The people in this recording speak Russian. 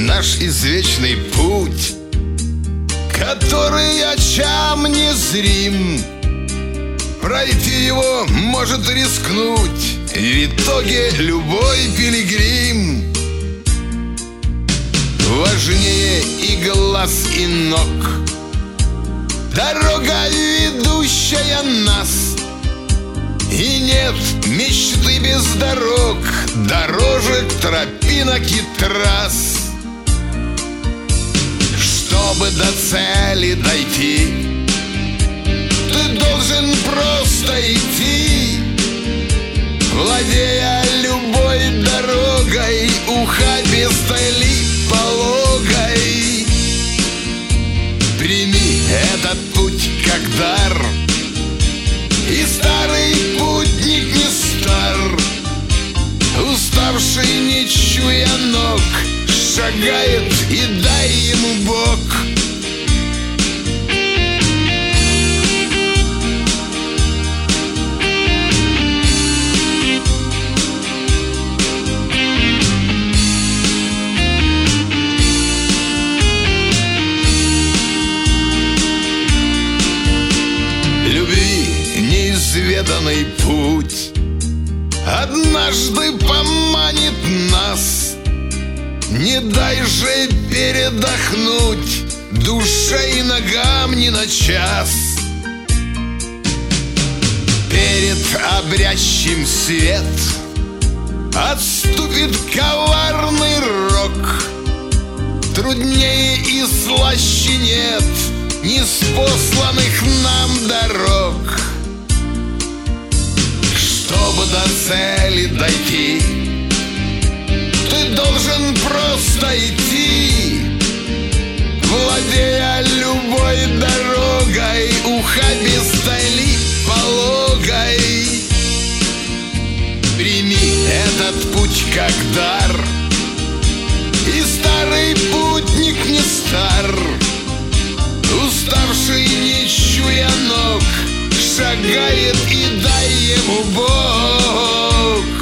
наш извечный путь, который очам не зрим. Пройти его может рискнуть в итоге любой пилигрим. Важнее и глаз, и ног дорога, ведущая нас. И нет мечты без дорог, дорожек, тропинок и трасс. Чтобы до цели дойти, ты должен просто идти, владея любой дорогой, ухабистой пологой. Прими этот путь как дар, и старый путник не стар. Уставший, не чуя ног, шагает, и дай ему Бог. Неизведанный путь однажды поманит нас. Не дай же передохнуть душе и ногам ни на час. Перед обрящим свет отступит коварный рок. Труднее и слаще нет неспосланных нам дорог. Чтобы до цели дойти, ты должен просто идти, владея любой дорогой, ухабистой ли пологой. Прими этот путь как дар, и старый путник не стар. Уставший, не чуя ног, шагает, и дай ему Бог.